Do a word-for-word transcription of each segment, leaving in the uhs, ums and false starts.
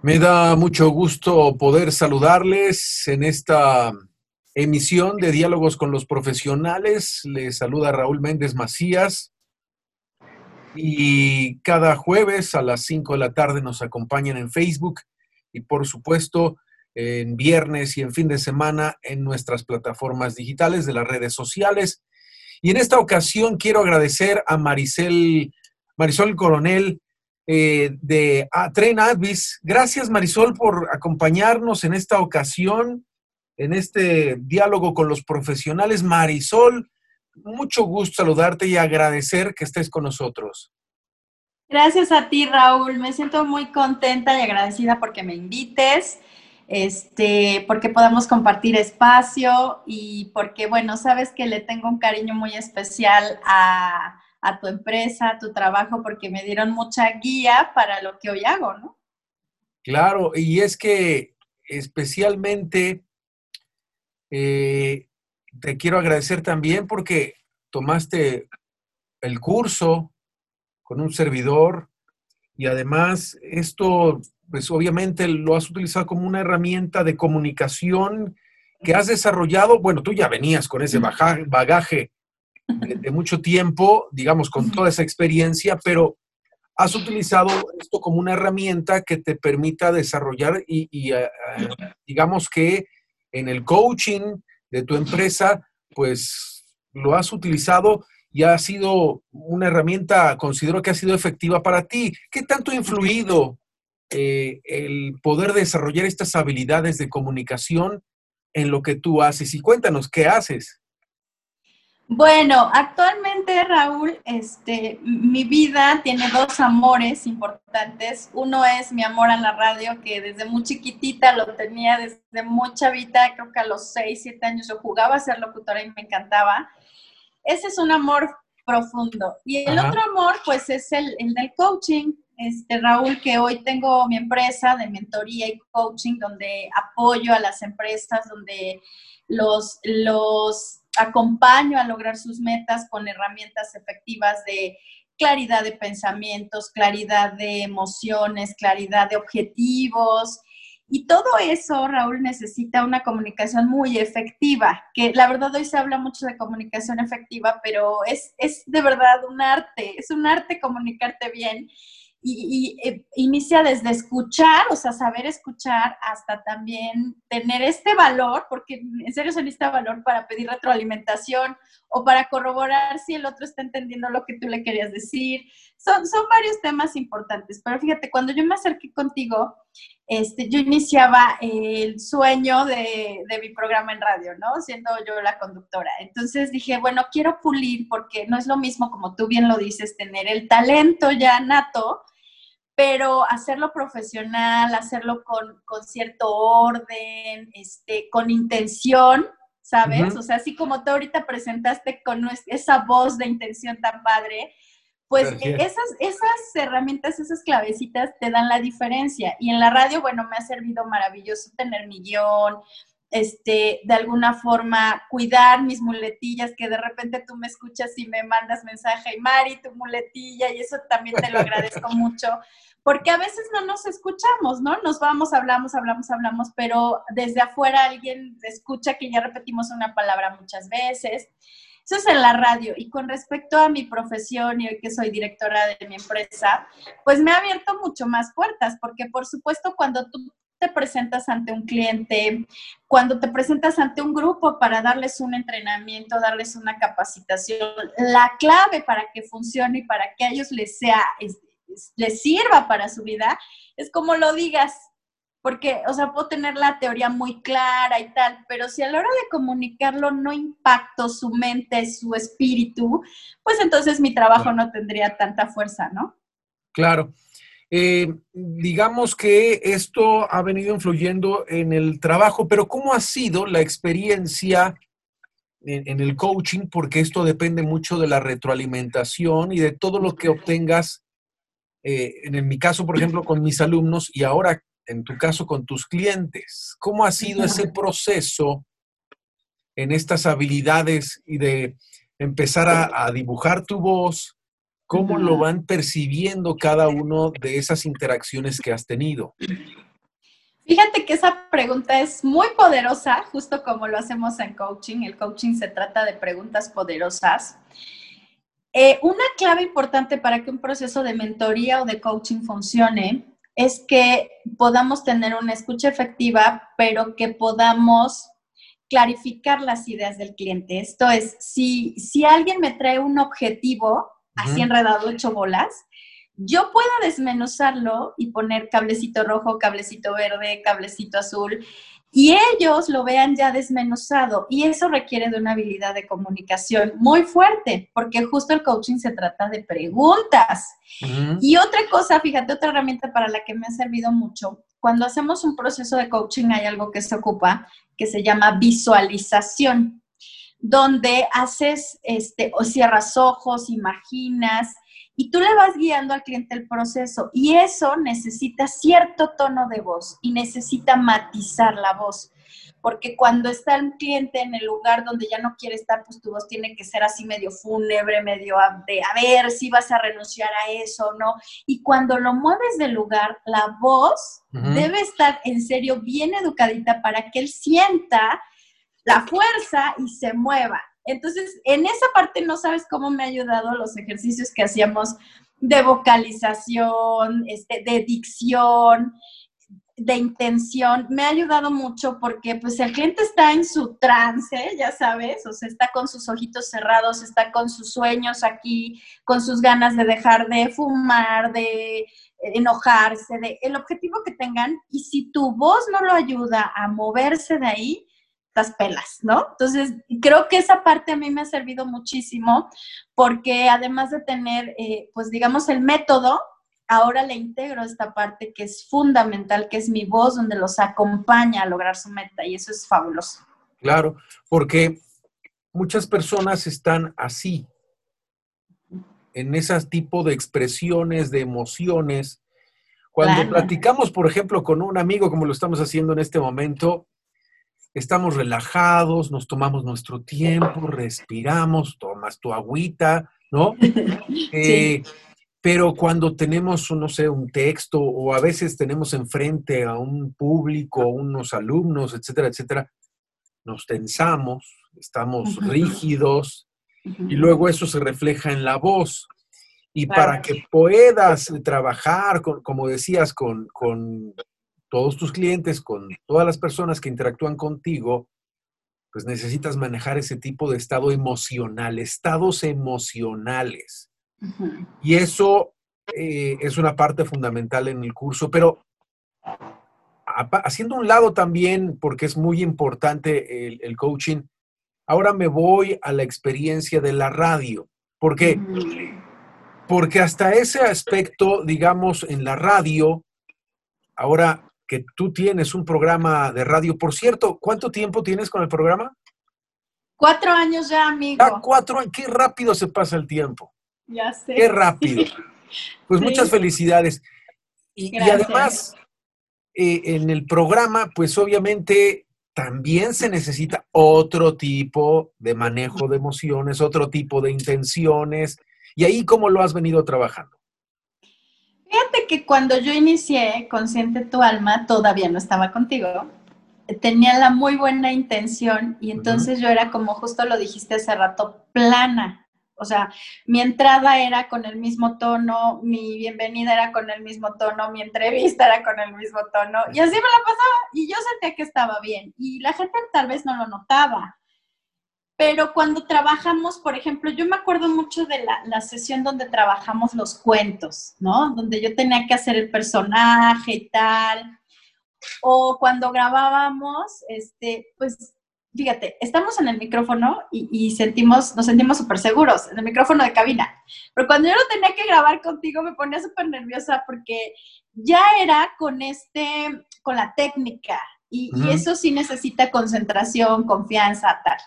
Me da mucho gusto poder saludarles en esta emisión de Diálogos con los Profesionales. Les saluda Raúl Méndez Macías y cada jueves a las cinco de la tarde nos acompañan en Facebook y por supuesto en viernes y en fin de semana en nuestras plataformas digitales de las redes sociales. Y en esta ocasión quiero agradecer a Maricel, Marisol Coronel, eh, de ah, Tren Advis. Gracias, Marisol, por acompañarnos en esta ocasión, en este diálogo con los profesionales. Marisol, mucho gusto saludarte y agradecer que estés con nosotros. Gracias a ti, Raúl. Me siento muy contenta y agradecida porque me invites, este, porque podamos compartir espacio y porque, bueno, sabes que le tengo un cariño muy especial a, a tu empresa, a tu trabajo, porque me dieron mucha guía para lo que hoy hago, ¿no? Claro, y es que especialmente eh, te quiero agradecer también porque tomaste el curso con un servidor y además esto, pues obviamente lo has utilizado como una herramienta de comunicación que has desarrollado. Bueno, tú ya venías con ese baja- bagaje de, de mucho tiempo, digamos, con toda esa experiencia, pero has utilizado esto como una herramienta que te permita desarrollar y, y eh, eh, digamos que en el coaching de tu empresa, pues lo has utilizado y ha sido una herramienta, considero que ha sido efectiva para ti. ¿Qué tanto ha influido eh, el poder desarrollar estas habilidades de comunicación en lo que tú haces? Y cuéntanos, ¿qué haces? Bueno, actualmente, Raúl, este, mi vida tiene dos amores importantes. Uno es mi amor a la radio, que desde muy chiquitita lo tenía, desde muy chavita, creo que a los seis, siete años yo jugaba a ser locutora y me encantaba. Ese es un amor profundo. Y el Ajá. otro amor, pues, es el, el del coaching. Este, Raúl, que hoy tengo mi empresa de mentoría y coaching, donde apoyo a las empresas, donde los, los acompaño a lograr sus metas con herramientas efectivas de claridad de pensamientos, claridad de emociones, claridad de objetivos. Y todo eso, Raúl, necesita una comunicación muy efectiva, que la verdad hoy se habla mucho de comunicación efectiva, pero es, es de verdad un arte, es un arte comunicarte bien. Y, y eh, inicia desde escuchar, o sea, saber escuchar, hasta también tener este valor, porque en serio se necesita valor para pedir retroalimentación o para corroborar si el otro está entendiendo lo que tú le querías decir. Son, son varios temas importantes, pero fíjate, cuando yo me acerqué contigo, este, yo iniciaba el sueño de, de mi programa en radio, ¿no? Siendo yo la conductora. Entonces dije, bueno, quiero pulir porque no es lo mismo, como tú bien lo dices, tener el talento ya nato, pero hacerlo profesional, hacerlo con, con cierto orden, este, con intención, ¿sabes? Ujú. O sea, así como tú ahorita presentaste con esa voz de intención tan padre, pues Gracias. esas, esas herramientas, esas clavecitas te dan la diferencia. Y en la radio, bueno, me ha servido maravilloso tener mi guión, este, de alguna forma cuidar mis muletillas, que de repente tú me escuchas y me mandas mensaje, y Mari, tu muletilla, y eso también te lo agradezco mucho, porque a veces no nos escuchamos, ¿no? Nos vamos, hablamos, hablamos, hablamos, pero desde afuera alguien escucha que ya repetimos una palabra muchas veces. Eso es en la radio. Y con respecto a mi profesión y hoy que soy directora de mi empresa, pues me ha abierto mucho más puertas, porque por supuesto cuando tú te presentas ante un cliente, cuando te presentas ante un grupo para darles un entrenamiento, darles una capacitación, la clave para que funcione y para que a ellos les sea, les sirva para su vida, es como lo digas. Porque, o sea, puedo tener la teoría muy clara y tal, pero si a la hora de comunicarlo no impacto su mente, su espíritu, pues entonces mi trabajo no tendría tanta fuerza, ¿no? Claro. Eh, digamos que esto ha venido influyendo en el trabajo, pero ¿cómo ha sido la experiencia en, en el coaching? Porque esto depende mucho de la retroalimentación y de todo lo que obtengas, eh, en, en mi caso, por ejemplo, con mis alumnos y ahora en tu caso con tus clientes. ¿Cómo ha sido ese proceso en estas habilidades y de empezar a, a dibujar tu voz? ¿Cómo lo van percibiendo cada uno de esas interacciones que has tenido? Fíjate que esa pregunta es muy poderosa, justo como lo hacemos en coaching. El coaching se trata de preguntas poderosas. Eh, una clave importante para que un proceso de mentoría o de coaching funcione es que podamos tener una escucha efectiva, pero que podamos clarificar las ideas del cliente. Esto es, si, si alguien me trae un objetivo así Ujú. enredado, hecho bolas, yo puedo desmenuzarlo y poner cablecito rojo, cablecito verde, cablecito azul, y ellos lo vean ya desmenuzado. Y eso requiere de una habilidad de comunicación muy fuerte, porque justo el coaching se trata de preguntas. Ujú. Y otra cosa, fíjate, otra herramienta para la que me ha servido mucho, cuando hacemos un proceso de coaching hay algo que se ocupa que se llama visualización, donde haces, este, o cierras ojos, imaginas, y tú le vas guiando al cliente el proceso. Y eso necesita cierto tono de voz y necesita matizar la voz. Porque cuando está el cliente en el lugar donde ya no quiere estar, pues tu voz tiene que ser así medio fúnebre, medio de a ver si vas a renunciar a eso o no. Y cuando lo mueves del lugar, la voz Ujú. debe estar en serio bien educadita para que él sienta la fuerza y se mueva. Entonces, en esa parte no sabes cómo me ha ayudado los ejercicios que hacíamos de vocalización, este, de dicción, de intención. Me ha ayudado mucho porque pues el cliente está en su trance, ya sabes, o sea, está con sus ojitos cerrados, está con sus sueños aquí, con sus ganas de dejar de fumar, de enojarse, de el objetivo que tengan, y si tu voz no lo ayuda a moverse de ahí, las pelas, ¿no? Entonces, creo que esa parte a mí me ha servido muchísimo porque además de tener, eh, pues digamos, el método, ahora le integro esta parte que es fundamental, que es mi voz, donde los acompaña a lograr su meta, y eso es fabuloso. Claro, porque muchas personas están así, en ese tipo de expresiones, de emociones. Cuando Claro. platicamos, por ejemplo, con un amigo, como lo estamos haciendo en este momento, estamos relajados, nos tomamos nuestro tiempo, respiramos, tomas tu agüita, ¿no? Sí. Eh, pero cuando tenemos, no sé, un texto o a veces tenemos enfrente a un público, unos alumnos, etcétera, etcétera, nos tensamos, estamos Uh-huh. rígidos y Uh-huh. luego eso se refleja en la voz. Y Claro. para que puedas trabajar, con, como decías, con, con todos tus clientes, con todas las personas que interactúan contigo, pues necesitas manejar ese tipo de estado emocional, estados emocionales. Uh-huh. Y eso eh, es una parte fundamental en el curso, pero a, haciendo un lado también, porque es muy importante el, el coaching, ahora me voy a la experiencia de la radio, porque Uh-huh. porque hasta ese aspecto, digamos, en la radio, ahora que tú tienes un programa de radio, por cierto, ¿cuánto tiempo tienes con el programa? Cuatro años ya, Ah, amigo. cuatro años, qué rápido se pasa el tiempo, Ya qué sé. rápido. Pues muchas Sí, felicidades. Y, y gracias. además, eh, en el programa, pues obviamente también se necesita otro tipo de manejo de emociones, otro tipo de intenciones. ¿Y ahí cómo lo has venido trabajando? Fíjate que cuando yo inicié Consciente tu alma, todavía no estaba contigo. Tenía la muy buena intención y Ujú. entonces yo era, como justo lo dijiste hace rato, plana. O sea, mi entrada era con el mismo tono, mi bienvenida era con el mismo tono, mi entrevista era con el mismo tono, y así me la pasaba, y yo sentía que estaba bien, y la gente tal vez no lo notaba. Pero cuando trabajamos, por ejemplo, yo me acuerdo mucho de la, la sesión donde trabajamos los cuentos, ¿no? Donde yo tenía que hacer el personaje y tal. O cuando grabábamos, este, pues, fíjate, estamos en el micrófono y, y sentimos, nos sentimos súper seguros, en el micrófono de cabina. Pero cuando yo lo tenía que grabar contigo, me ponía súper nerviosa porque ya era con este, con la técnica. Y, y Ujú. eso sí necesita concentración, confianza, tal.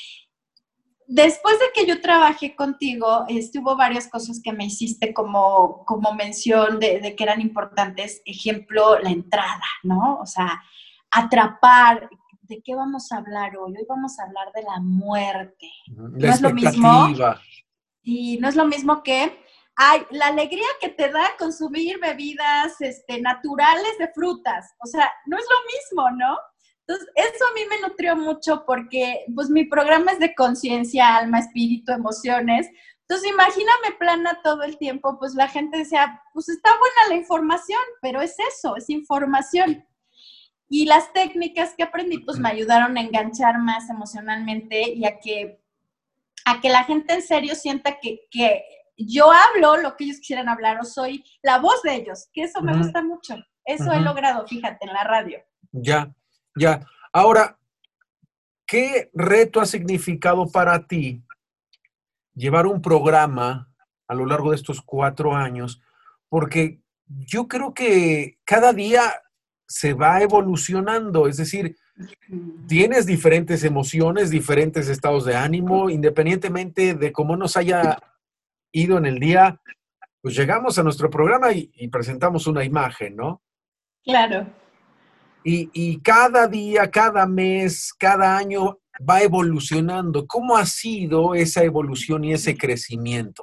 Después de que yo trabajé contigo, este, hubo varias cosas que me hiciste como, como mención de, de que eran importantes. Ejemplo, la entrada, ¿no? O sea, atrapar. ¿De qué vamos a hablar hoy? Hoy vamos a hablar de la muerte. La No es lo mismo, expectativa. y no es lo mismo que Ay, la alegría que te da consumir bebidas este, naturales de frutas. O sea, no es lo mismo, ¿no? Entonces, eso a mí me nutrió mucho porque, pues, mi programa es de conciencia, alma, espíritu, emociones. Entonces, imagíname plana todo el tiempo, pues la gente decía, pues está buena la información, pero es eso, es información. Y las técnicas que aprendí, pues me ayudaron a enganchar más emocionalmente y a que, a que la gente en serio sienta que, que yo hablo lo que ellos quisieran hablar o soy la voz de ellos, que eso me Ujú, gusta mucho. Eso he ujú. logrado, fíjate, en la radio. Ya, ya. Ahora, ¿qué reto ha significado para ti llevar un programa a lo largo de estos cuatro años? Porque yo creo que cada día se va evolucionando, es decir, tienes diferentes emociones, diferentes estados de ánimo, independientemente de cómo nos haya ido en el día, pues llegamos a nuestro programa y, y presentamos una imagen, ¿no? Claro. Y, y cada día, cada mes, cada año va evolucionando. ¿Cómo ha sido esa evolución y ese crecimiento?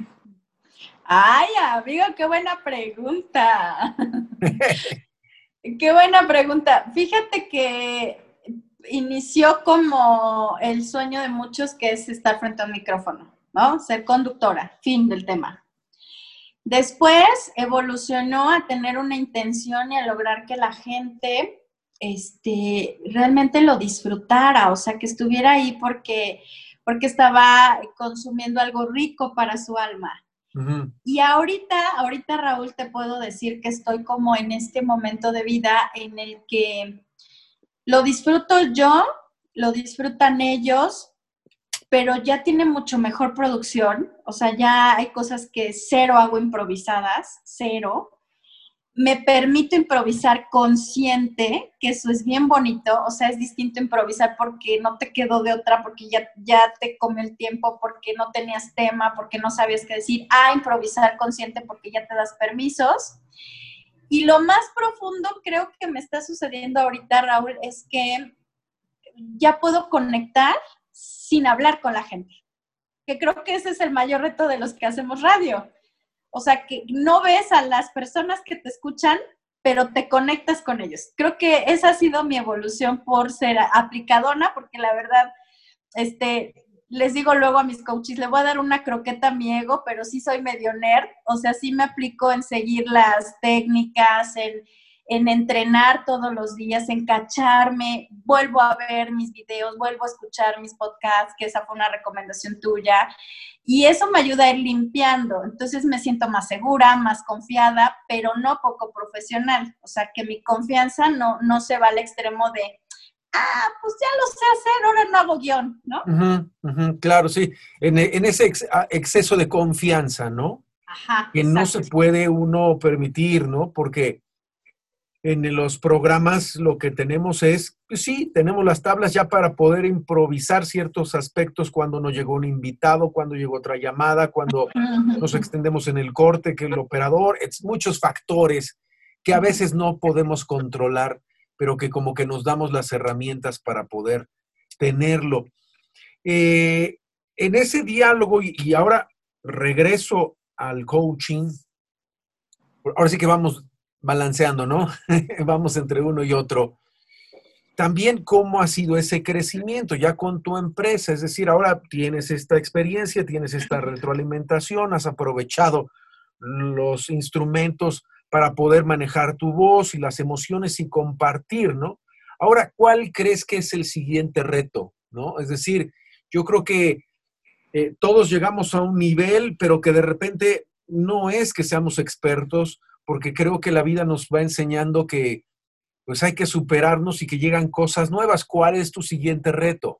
Ay, amigo, qué buena pregunta. Qué buena pregunta. Fíjate que inició como el sueño de muchos, que es estar frente a un micrófono, ¿no? Ser conductora, fin del tema. Después evolucionó a tener una intención y a lograr que la gente este, realmente lo disfrutara, o sea, que estuviera ahí porque, porque estaba consumiendo algo rico para su alma. Ujú. Y ahorita, ahorita Raúl, te puedo decir que estoy como en este momento de vida en el que lo disfruto yo, lo disfrutan ellos, pero ya tiene mucho mejor producción, o sea, ya hay cosas que cero hago improvisadas, cero. Me permito improvisar consciente, que eso es bien bonito, o sea, es distinto improvisar porque no te quedó de otra, porque ya, ya te comió el tiempo, porque no tenías tema, porque no sabías qué decir, a improvisar consciente porque ya te das permisos. Y lo más profundo creo que me está sucediendo ahorita, Raúl, es que ya puedo conectar sin hablar con la gente, que creo que ese es el mayor reto de los que hacemos radio. O sea, que no ves a las personas que te escuchan, pero te conectas con ellos. Creo que esa ha sido mi evolución por ser aplicadona, porque la verdad, este, les digo luego a mis coaches, le voy a dar una croqueta a mi ego, pero sí soy medio nerd, o sea, sí me aplico en seguir las técnicas, en, en entrenar todos los días, en cacharme, vuelvo a ver mis videos, vuelvo a escuchar mis podcasts, que esa fue una recomendación tuya, y eso me ayuda a ir limpiando. Entonces me siento más segura, más confiada, pero no poco profesional. O sea, que mi confianza no, no se va al extremo de, ah, pues ya lo sé hacer, ahora no hago guión, ¿no? Ujú, ujú, claro, sí. En, e- en ese ex- a- exceso de confianza, ¿no? Ajá, Que no se exacto. puede uno permitir, ¿no? Porque en los programas lo que tenemos es, pues sí, tenemos las tablas ya para poder improvisar ciertos aspectos cuando nos llegó un invitado, cuando llegó otra llamada, cuando nos extendemos en el corte, que el operador, es muchos factores que a veces no podemos controlar, pero que como que nos damos las herramientas para poder tenerlo. Eh, en ese diálogo, y, y ahora regreso al coaching, ahora sí que vamos balanceando, ¿no? Vamos entre uno y otro. También cómo ha sido ese crecimiento ya con tu empresa, es decir, ahora tienes esta experiencia, tienes esta retroalimentación, has aprovechado los instrumentos para poder manejar tu voz y las emociones y compartir, ¿no? Ahora, ¿cuál crees que es el siguiente reto, ¿no? Es decir, yo creo que eh, todos llegamos a un nivel, pero que de repente no es que seamos expertos, porque creo que la vida nos va enseñando que pues hay que superarnos y que llegan cosas nuevas. ¿Cuál es tu siguiente reto?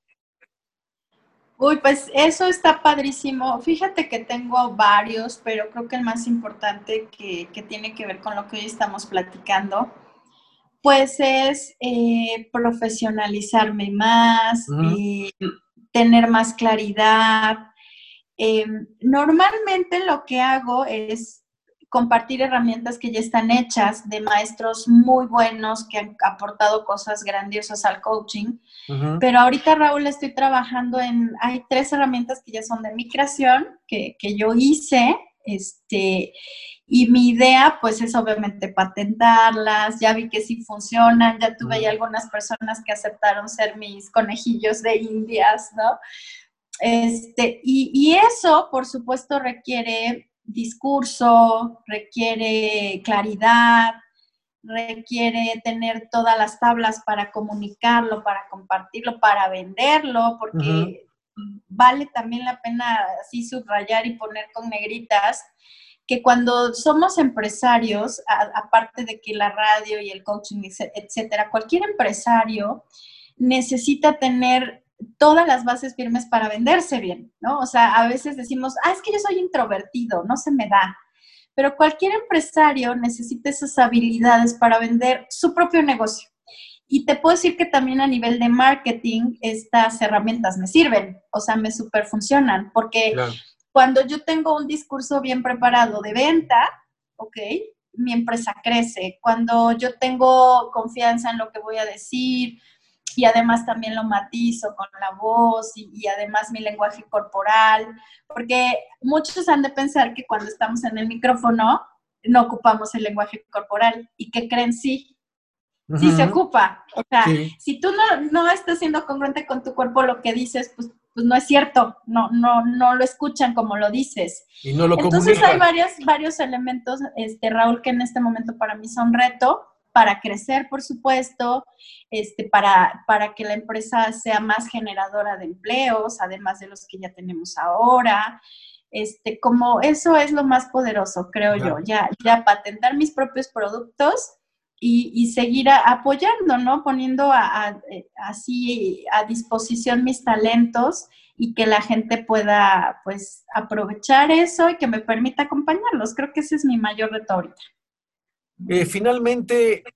Uy, pues eso está padrísimo. Fíjate que tengo varios, pero creo que el más importante que, que tiene que ver con lo que hoy estamos platicando, pues es eh, profesionalizarme más, Ujú, eh, tener más claridad. Eh, normalmente lo que hago es compartir herramientas que ya están hechas de maestros muy buenos que han aportado cosas grandiosas al coaching. ujú, Pero ahorita, Raúl, estoy trabajando en, hay tres herramientas que ya son de mi creación, que, que yo hice, Este, y mi idea, pues, es obviamente patentarlas. Ya vi que sí funcionan, ya tuve ahí algunas personas que aceptaron ser mis conejillos de indias, ¿no? Este, y, y eso, por supuesto, requiere discurso, requiere claridad, requiere tener todas las tablas para comunicarlo, para compartirlo, para venderlo, Uh-huh. porque vale también la pena así subrayar y poner con negritas que cuando somos empresarios, a, aparte de que la radio y el coaching, etcétera, cualquier empresario necesita tener todas las bases firmes para venderse bien, ¿no? O sea, a veces decimos, ah, es que yo soy introvertido, no se me da. Pero cualquier empresario necesita esas habilidades para vender su propio negocio. Y te puedo decir que también a nivel de marketing, estas herramientas me sirven, o sea, me super funcionan, porque Claro. cuando yo tengo un discurso bien preparado de venta, ¿ok? Mi empresa crece. Cuando yo tengo confianza en lo que voy a decir, y además también lo matizo con la voz y, y además mi lenguaje corporal, porque muchos han de pensar que cuando estamos en el micrófono no ocupamos el lenguaje corporal y que creen sí, sí se Uh-huh. ocupa. O sea, Sí. si tú no, no estás siendo congruente con tu cuerpo, lo que dices, pues, pues no es cierto, no, no, no lo escuchan como lo dices. Y no lo Entonces hay comunicas. varios, varios elementos, este, Raúl, que en este momento para mí son reto, para crecer, por supuesto, este, para, para que la empresa sea más generadora de empleos, además de los que ya tenemos ahora. Este, como eso es lo más poderoso, creo Ya. yo, ya, ya patentar mis propios productos y, y seguir a, apoyando, ¿no? Poniendo a, a, así a disposición mis talentos y que la gente pueda, pues, aprovechar eso y que me permita acompañarlos. Creo que ese es mi mayor reto ahorita. Eh, finalmente,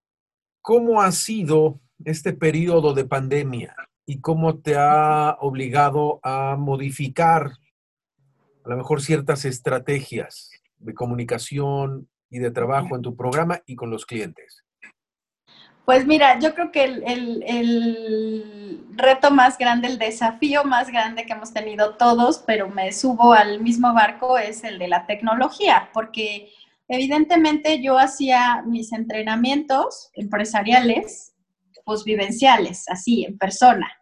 ¿cómo ha sido este periodo de pandemia y cómo te ha obligado a modificar a lo mejor ciertas estrategias de comunicación y de trabajo en tu programa y con los clientes? Pues mira, yo creo que el, el, el, reto más grande, el desafío más grande que hemos tenido todos, pero me subo al mismo barco, es el de la tecnología, porque evidentemente yo hacía mis entrenamientos empresariales, pues vivenciales, así, en persona.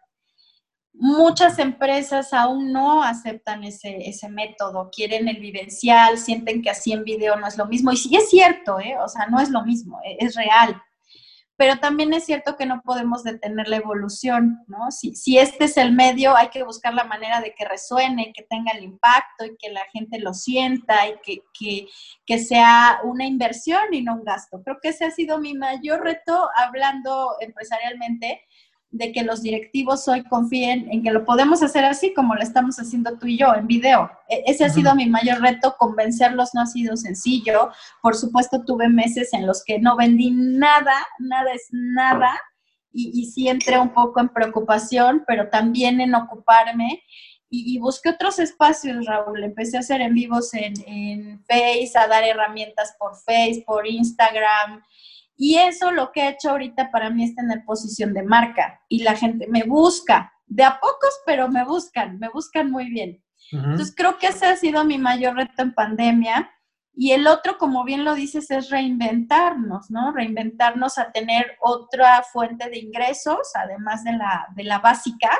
Muchas empresas aún no aceptan ese, ese método, quieren el vivencial, sienten que así en video no es lo mismo. Y sí es cierto, ¿eh? O sea, no es lo mismo, es real. Pero también es cierto que no podemos detener la evolución, ¿no? Si, si este es el medio, hay que buscar la manera de que resuene, que tenga el impacto y que la gente lo sienta y que, que, que sea una inversión y no un gasto. Creo que ese ha sido mi mayor reto hablando empresarialmente, de que los directivos hoy confíen en que lo podemos hacer así como lo estamos haciendo tú y yo, en video. Ese ha sido Uh-huh. mi mayor reto, convencerlos no ha sido sencillo. Por supuesto, tuve meses en los que no vendí nada, nada es nada, y, y sí entré un poco en preocupación, pero también en ocuparme. Y, y busqué otros espacios, Raúl. Empecé a hacer en vivos en, en Face, a dar herramientas por Face, por Instagram. Y eso lo que he hecho ahorita para mí es tener posición de marca. Y la gente me busca, de a pocos, pero me buscan, me buscan muy bien. Uh-huh. Entonces creo que ese ha sido mi mayor reto en pandemia. Y el otro, como bien lo dices, es reinventarnos, ¿no? Reinventarnos a tener otra fuente de ingresos, además de la, de la básica,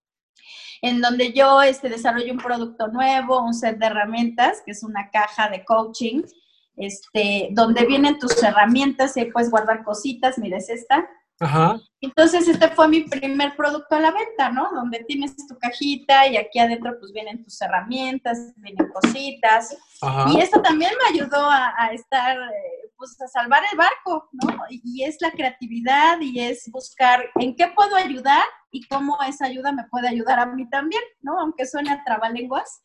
en donde yo este, desarrollo un producto nuevo, un set de herramientas, que es una caja de coaching, este, donde vienen tus herramientas y ahí puedes guardar cositas. Mira, es esta. Ajá. Entonces, este fue mi primer producto a la venta, ¿no? Donde tienes tu cajita y aquí adentro pues vienen tus herramientas, vienen cositas. Ajá. Y esto también me ayudó a, a estar, eh, pues a salvar el barco, ¿no? Y, y es la creatividad y es buscar en qué puedo ayudar y cómo esa ayuda me puede ayudar a mí también, ¿no? Aunque suene a trabalenguas.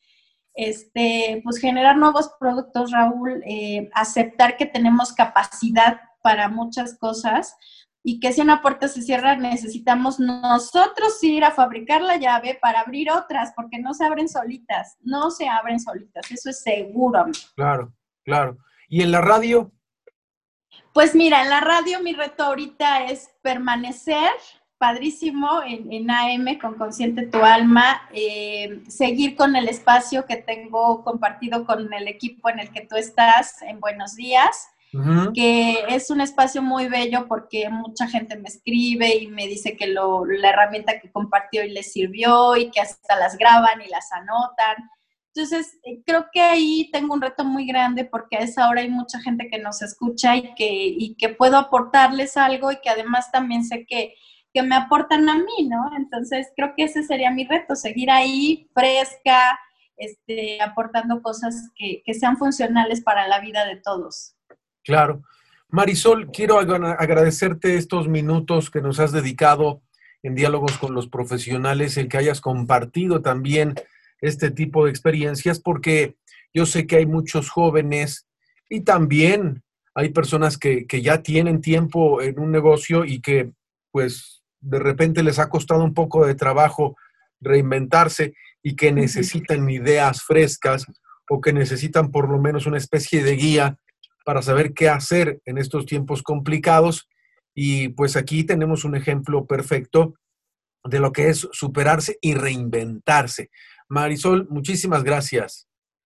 Este, pues generar nuevos productos, Raúl, eh, aceptar que tenemos capacidad para muchas cosas y que si una puerta se cierra necesitamos nosotros ir a fabricar la llave para abrir otras, porque no se abren solitas, no se abren solitas, eso es seguro. Claro, claro. ¿Y en la radio? Pues mira, en la radio mi reto ahorita es permanecer padrísimo en, en A M con Consciente tu Alma, eh, seguir con el espacio que tengo compartido con el equipo en el que tú estás en Buenos Días, uh-huh. que es un espacio muy bello porque mucha gente me escribe y me dice que lo, la herramienta que compartió y les sirvió y que hasta las graban y las anotan. Entonces, creo que ahí tengo un reto muy grande porque a esa hora hay mucha gente que nos escucha y que, y que puedo aportarles algo y que además también sé que, que me aportan a mí, ¿no? Entonces, creo que ese sería mi reto, seguir ahí fresca, este, aportando cosas que, que sean funcionales para la vida de todos. Claro. Marisol, quiero agradecerte estos minutos que nos has dedicado en diálogos con los profesionales, el que hayas compartido también este tipo de experiencias, porque yo sé que hay muchos jóvenes y también hay personas que, que ya tienen tiempo en un negocio y que pues de repente les ha costado un poco de trabajo reinventarse y que necesitan ideas frescas o que necesitan por lo menos una especie de guía para saber qué hacer en estos tiempos complicados. Y pues aquí tenemos un ejemplo perfecto de lo que es superarse y reinventarse. Marisol, muchísimas gracias.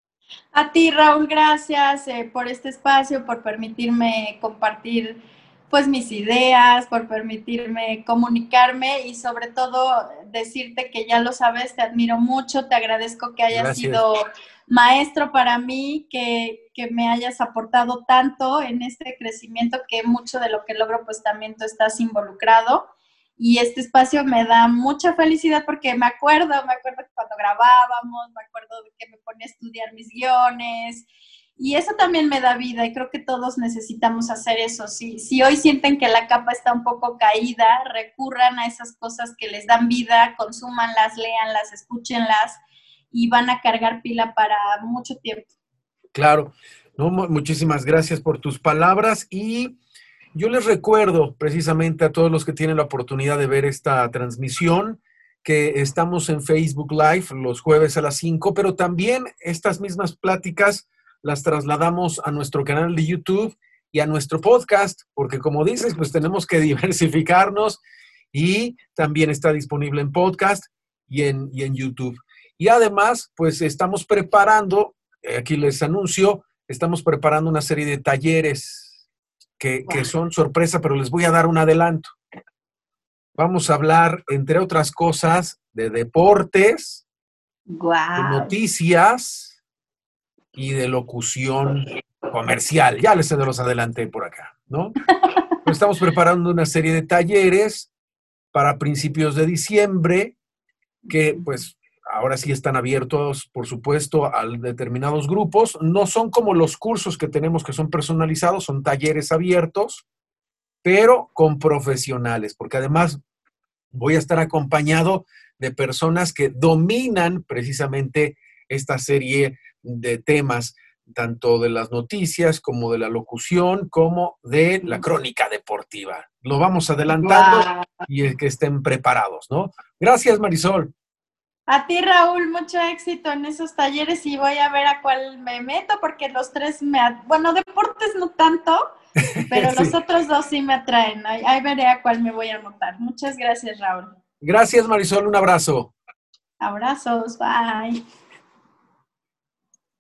A ti, Raúl, gracias eh, por este espacio, por permitirme compartir pues mis ideas, por permitirme comunicarme y sobre todo decirte que ya lo sabes, te admiro mucho, te agradezco que hayas gracias. Sido maestro para mí, que, que me hayas aportado tanto en este crecimiento, que mucho de lo que logro pues también tú estás involucrado. Y este espacio me da mucha felicidad porque me acuerdo, me acuerdo cuando grabábamos, me acuerdo de que me ponía a estudiar mis guiones y eso también me da vida y creo que todos necesitamos hacer eso. Si, si hoy sienten que la capa está un poco caída, recurran a esas cosas que les dan vida, consúmanlas, léanlas, escúchenlas y van a cargar pila para mucho tiempo. Claro, no, muchísimas gracias por tus palabras y yo les recuerdo precisamente a todos los que tienen la oportunidad de ver esta transmisión que estamos en Facebook Live los jueves a las cinco, pero también estas mismas pláticas las trasladamos a nuestro canal de YouTube y a nuestro podcast, porque como dices, pues tenemos que diversificarnos y también está disponible en podcast y en, y en YouTube. Y además, pues estamos preparando, aquí les anuncio, estamos preparando una serie de talleres Que, que son sorpresa, pero les voy a dar un adelanto. Vamos a hablar, entre otras cosas, de deportes, wow. de noticias y de locución comercial. Ya les se los adelanté por acá, ¿no? Pero estamos preparando una serie de talleres para principios de diciembre que, pues, ahora sí están abiertos, por supuesto, a determinados grupos. No son como los cursos que tenemos que son personalizados, son talleres abiertos, pero con profesionales, porque además voy a estar acompañado de personas que dominan precisamente esta serie de temas, tanto de las noticias como de la locución, como de la crónica deportiva. Lo vamos adelantando wow. y que estén preparados, ¿no? Gracias, Marisol. A ti, Raúl, mucho éxito en esos talleres y voy a ver a cuál me meto porque los tres me... Bueno, deportes no tanto, pero sí. Los otros dos sí me atraen. Ahí, ahí veré a cuál me voy a anotar. Muchas gracias, Raúl. Gracias, Marisol. Un abrazo. Abrazos. Bye.